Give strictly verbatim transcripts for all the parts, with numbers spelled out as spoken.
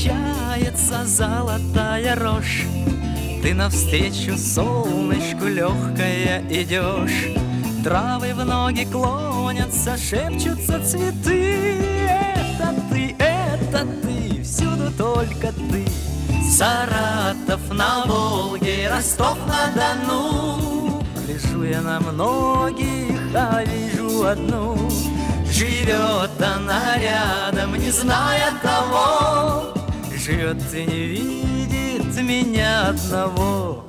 качается золотая рожь, ты навстречу солнышку легкая идешь. Травы в ноги клонятся, шепчутся цветы. Это ты, это ты, всюду только ты. Саратов на Волге, Ростов-на-Дону. Гляжу я на многих, а вижу одну. Живет она рядом, не зная того. Живет и не видит меня одного.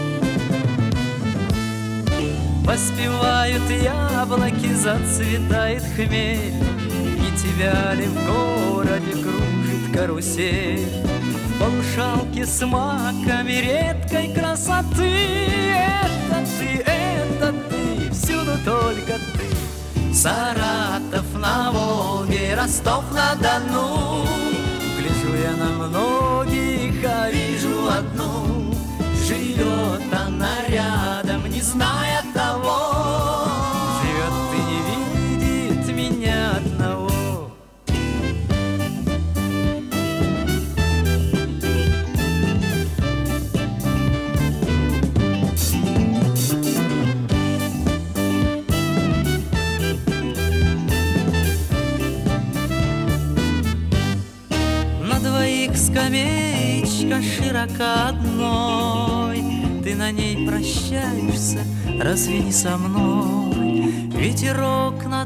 Поспевают яблоки, зацветает хмель, и тебя ли в городе кружит карусель. В полушалке с маками редкой красоты. Это ты, это ты, всюду только ты. Саратов на Волге, Ростов-на-Дону. Гляжу я на многих, а вижу одну. Живет она рядом, не зная того. Живет и не видит меня одного. На двоих скамеечка широка одной. Ты на ней прощаешься, разве не со мной? Ветерок на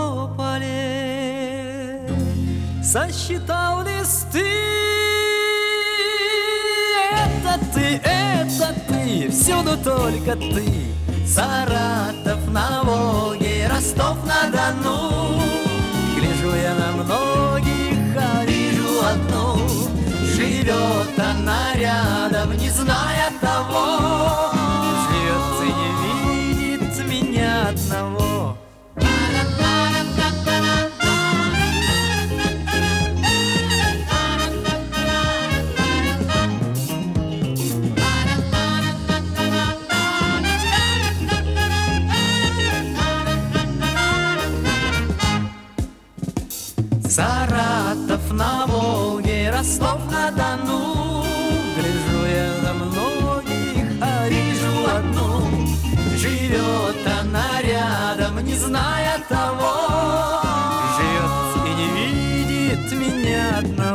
тополе сосчитал листы. Это ты, это ты, всюду только ты. Саратов на Волге, Ростов-на-Дону. Гляжу я на многих, а вижу одну. Живет она рядом, не зная того. Живет и не видит меня одного. Саратов на Волге, Ростов-на-Дону. Гляжу я на многих, а вижу одну. Живет она рядом, не зная того. Живет и не видит меня одного.